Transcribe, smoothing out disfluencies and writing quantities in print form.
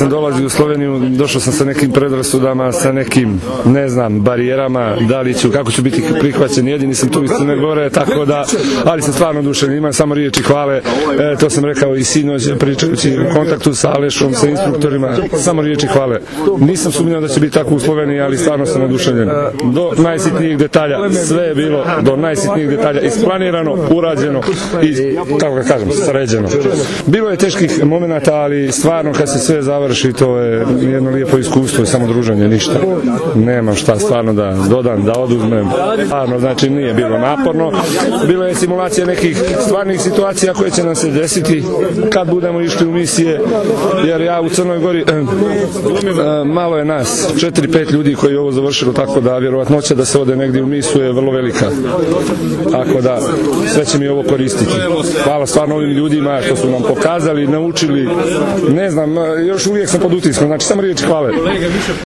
sam dolazio u Sloveniju, došao sam sa nekim predrasudama, sa nekim, ne znam, barijerama, da li ću, kako ću biti prihvaćen, jedini sam tu iz Crne Gore, tako da, ali sam stvarno oduševljen, imam samo riječi hvale, to sam rekao i sinoć, pričajući u kontaktu sa Alešom, sa instruktorima, samo riječi hvale. Nisam sumnjao da će biti tako u Sloveniji, ali stvarno sam oduševljen. Do najsitnijih detalja, sve je bilo do najsitnijih detalja isplanirano, urađeno i, kako ga kažem, sređeno. Bilo je teških momenata, ali stvarno kad se sve završi, to je jedno lijepo iskustvo i samo druženje, ništa. Nemam šta stvarno da dodam, da oduzmem. Stvarno, znači nije bilo naporno. Bilo je simulacija nekih stvarnih situacija koje će nam se desiti kad budemo išli u misije, jer ja u Crnoj Gori malo je nas, 4-5 ljudi koji je ovo završilo, tako da vjerovatnoća da se ode negdje u misiju je vrlo velika. Tako da sve će mi ovo koristiti. Hvala stvarno ovim ljudima što su nam pokazali, naučili, ne znam, još uvijek sam pod utiskom, znači samo riječi hvale.